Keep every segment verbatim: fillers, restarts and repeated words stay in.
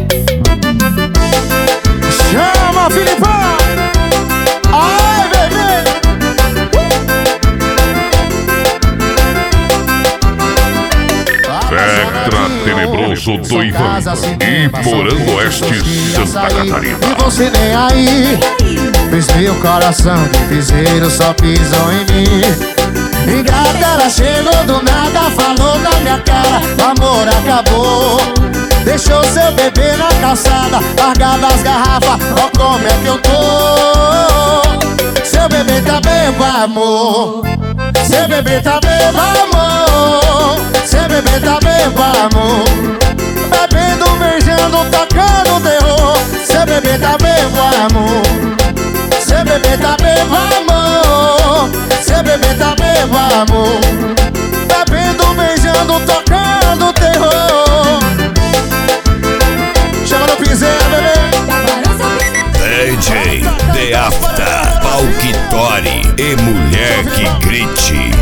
Chama, Filipão! Ai, bebê! Vectra Tenebroso do Ivan e Porão Oeste, Santa Catarina. E você nem aí, fez meu coração de piseiro, só pisou em mim. Ingrata, ela chegou do nada, falou na minha cara, o amor acabou. Deixou seu bebê na calçada, largado as garrafas, ó como é que eu tô. Seu bebê tá bebo, amor. Seu bebê tá bebo, amor. Seu bebê tá bebo, amor. Bebendo, beijando, tocando terror. Seu bebê tá bebo, amor. Seu bebê tá bebo, amor. Seu bebê tá bebo, amor. Bebendo, beijando, tocando terror. Chama no piseiro, bebê. D J The Afta, Palquitori e Mulher que Grite.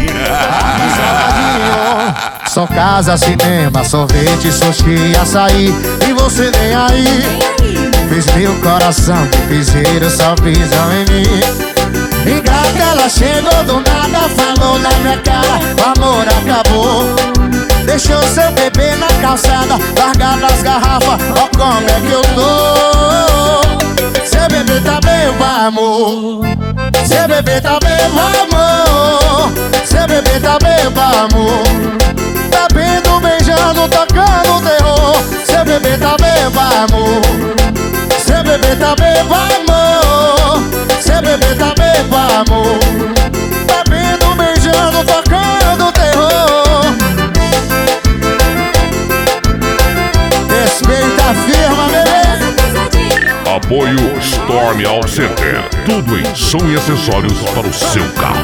Só casa, cinema, sorvete, sushi, açaí. E você nem aí, fez meu coração de piseiro, só pisam em mim. Ingrata, ela chegou do nada, falou na minha cara, o amor acabou. Deixou seu bebê na calçada, largado as garrafas, ó como é que eu tô. Seu bebê tá bebo, amor. Seu bebê tá bebo, amor. Seu bebê tá bebo, amor. Bebendo, beijando, tocando terror. Seu bebê tá bebo, amor. Seu bebê tá bebo, amor. Seu bebê tá bebo, amor. Bebendo, beijando, tocando terror. Respeita a firma, bebê. Apoio Storm All Center. Tudo em som e acessórios para o seu carro.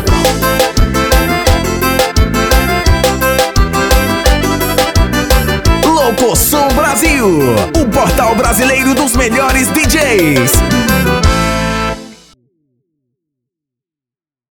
Locosom Brasil, o portal brasileiro dos melhores D Js.